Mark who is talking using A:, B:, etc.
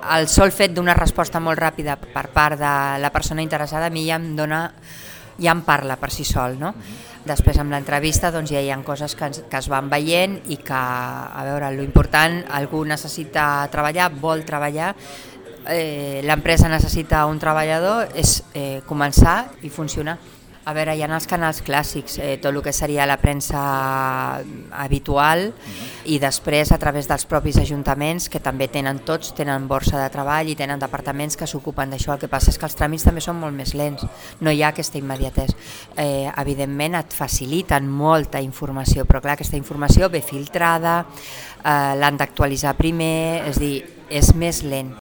A: el sol fet d'una resposta molt ràpida per part de la persona interessada a mi ja em parla per si sol, no? Després amb l'entrevista doncs, ja hi ha coses que es van veient i que, a veure, l'important, algú necessita treballar, vol treballar, l'empresa necessita un treballador, és començar i funcionar. A veure, hi ha els canals clàssics, tot el que seria la premsa habitual i després a través dels propis ajuntaments que també tenen borsa de treball i tenen departaments que s'ocupen d'això. El que passa és que els tràmits també són molt més lents, no hi ha aquesta immediatesa. Evidentment et faciliten molta informació, però clar, aquesta informació ve filtrada, l'han d'actualitzar primer, és a dir, és més lent.